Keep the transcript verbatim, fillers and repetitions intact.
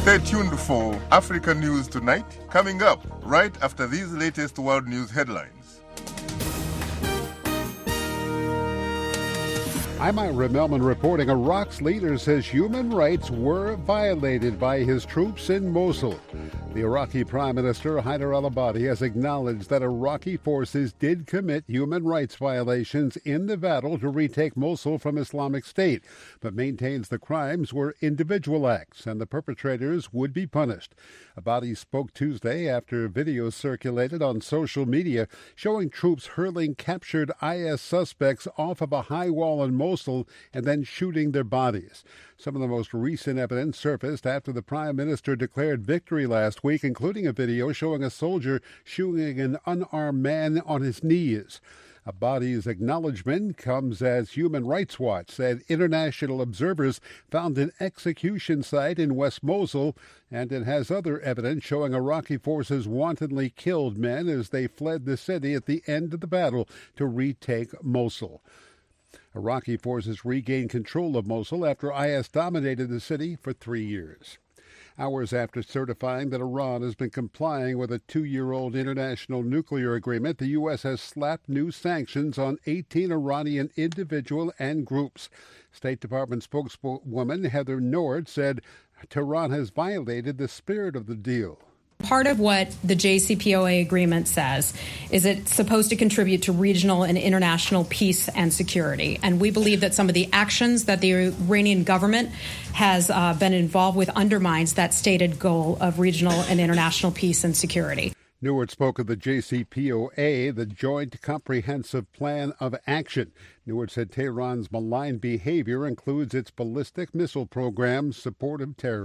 Stay tuned for Africa News Tonight, coming up right after these latest world news headlines. I'm Ira Melman reporting. Iraq's leader says human rights were violated by his troops in Mosul. The Iraqi Prime Minister Haider al-Abadi has acknowledged that Iraqi forces did commit human rights violations in the battle to retake Mosul from Islamic State, but maintains the crimes were individual acts and the perpetrators would be punished. Abadi spoke Tuesday after videos circulated on social media showing troops hurling captured I S suspects off of a high wall in Mosul and then shooting their bodies. Some of the most recent evidence surfaced after the Prime Minister declared victory last week, including a video showing a soldier shooting an unarmed man on his knees. Abadi's acknowledgement comes as Human Rights Watch said international observers found an execution site in West Mosul, and it has other evidence showing Iraqi forces wantonly killed men as they fled the city at the end of the battle to retake Mosul. Iraqi forces regained control of Mosul after I S dominated the city for three years. Hours after certifying that Iran has been complying with a two-year-old international nuclear agreement, the U S has slapped new sanctions on eighteen Iranian individuals and groups. State Department spokeswoman Heather Nauert said Tehran has violated the spirit of the deal. Part of what the J C P O A agreement says is it's supposed to contribute to regional and international peace and security. And we believe that some of the actions that the Iranian government has uh, been involved with undermines that stated goal of regional and international peace and security. Nauert spoke of the J C P O A, the Joint Comprehensive Plan of Action. Nauert said Tehran's malign behavior includes its ballistic missile program, support of terror.